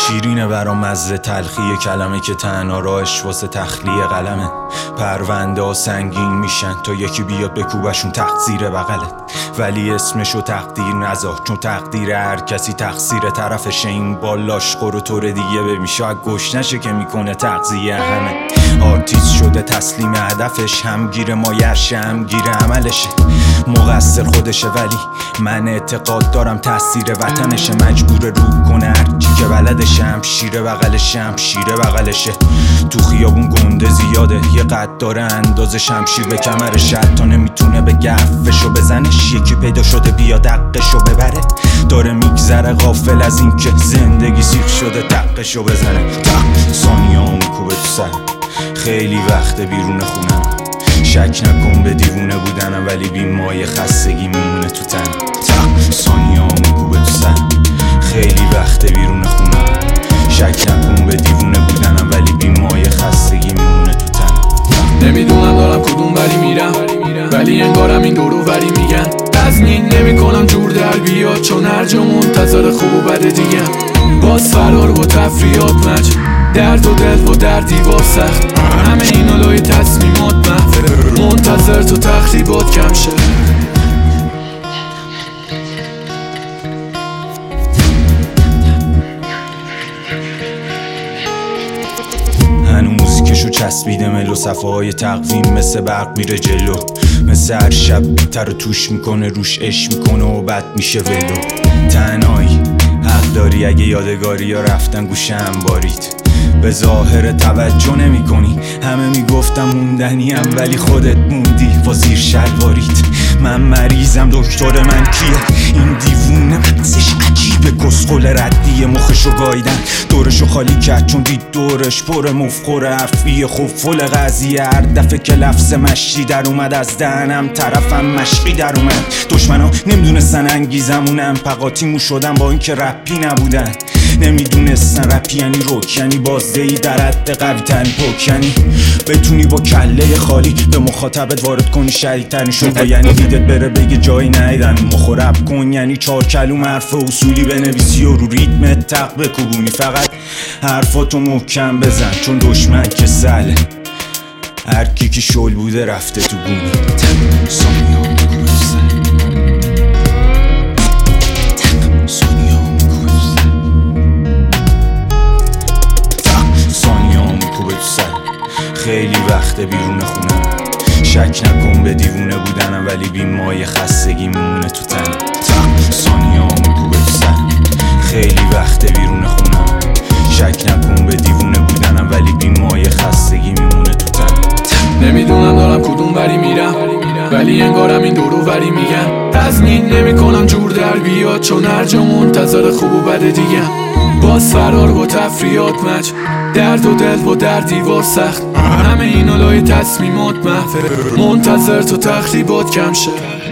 شیرینه برام مزه تلخی کلمه که تنها راهش واسه تخلیه قلمه. پرونده ها سنگین میشن تا یکی بیاد بکوبشون تقصیر بغلت، ولی اسمشو تقدیر نذار، چون تقدیر هر کسی تقصیر طرفشه. این بالاش قرو طور دیگه ببین شاید گوش نشه که میکنه تغذیه همه. آرتیست شده تسلیم هدفش، همگیر مایش همگیر عملشه. مقصر خودشه ولی من اعتقاد دارم تاثیر وطنشه. مجبور رو کنه هرچی که بلدشه، همشیره بغلشه همشیره بغلشه. تو خیابون گنده زیاده، یه قد داره اندازه شمشیر به کمرش، حتی نمیتونه به گفشو بزنش. یکی پیدا شده بیا دقشو ببره، داره میگذره غافل از این که زندگی سیخ شده دقشو بزنه. ثانیه ها میکوبه تو سر، خیلی وقت بیرون خونم. شک نکن به دیوونه بودنم ولی بیمای خستگی میمونه تو تن. ثانیه ها میکوبه تو سر، خیلی وقت بیرون خونم. شک نکن به دیوونه بودنم ولی بیمای خستگی میمونه تو تن. نمیدونم دارم کدوم ولی میرم، ولی انگارم این دورو وری میگن. تضمین نمی کنم جور در بیاد، چون هر جا منتظر خوب و بده دیگم. باز فرار و تفریات مچ، درد و دل و در دیوار سخت. همه اینا لای تصمیمات محو، منتظر تو تخریبات کم شه. هنوز موزیکشو چسبیده ملو، صفحه های تقویم مثل برق میره جلو. مثل هر شب بیتر رو توش میکنه، روش عشق میکنه و بد میشه ولو. تنهایی حق داری اگه یادگاری ها رفتن گوشه انباریت. به ظاهر توجه نمی کنی، همه میگفتم موندنیم ولی خودت موندی با زیر شلواریت. من مریضم دکتر من کیه؟ این دیوونه مغزش عجیبه، کسخل ردیه مخشو گاییدن. دورشو خالی کرد چون دید دورش پر مفخور حرفیه. خب فل قضیه هر دفعه که لفظ مشی در اومد از دهنم طرفم مشقی در اومد. دشمنا نمیدونستن انگیزمونم، پقاتیمو شدن با اینکه رپی نبودن. نمیدونستن رپی یعنی روک، یعنی بازدهی در حد قوی ترین پوک، یعنی بتونی با کله خالی به مخاطبت وارد کنی شدیدترین شد، یعنی دیدت بره بگه جایی ندیدن مخورب کن، یعنی 4 کلوم حرف اصولی بنویسی و رو ریتم تق بکوبونی. فقط حرفاتو محکم بزن چون دشمن که سله، هر کی که شل بوده رفته تو گونی. خیلی وقت بیرون خونم. شک نکن به دیوونه بودنم ولی بیمای خستگی میمونه تو تن. ثانیه ها میکوبه تو سر، خیلی وقت بیرون خونم. شک نکن به دیوونه بودنم ولی بیمای خستگی میمونه تو تن. نمیدونم دارم کدوم وری میرم، ولی انگارم این دورو وری میگن. تضمین نمی کنم جور در بیاد، چون هر جا منتظر خوب و بده دیگم. باز فرار و تفریات مچ، درد و دل و در دیوار سخت. همه اینا لای تصمیمات محو، منتظر تو تخریبات کم شه.